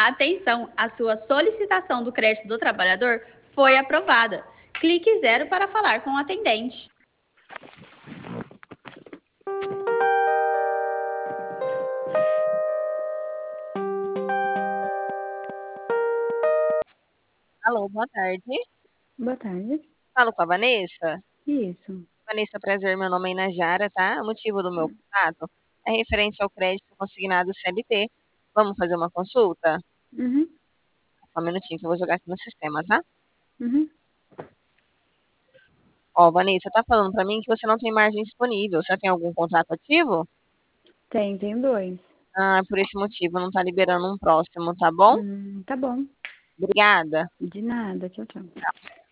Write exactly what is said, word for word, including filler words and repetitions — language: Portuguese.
Atenção, a sua solicitação do crédito do trabalhador foi aprovada. Clique zero para falar com o atendente. Alô, boa tarde. Boa tarde. Falo com a Vanessa? Isso. Vanessa, prazer, meu nome é Inajara, tá? O motivo do meu contato é referente ao crédito consignado C L T. Vamos fazer uma consulta? Uhum. Só um minutinho que eu vou jogar aqui no sistema, tá? Uhum. Ó, Vanessa, tá falando pra mim que você não tem margem disponível. Você tem algum contrato ativo? Tem, tem dois. Ah, por esse motivo não tá liberando um próximo, tá bom? Hum, tá bom. Obrigada. De nada. Tchau, tchau.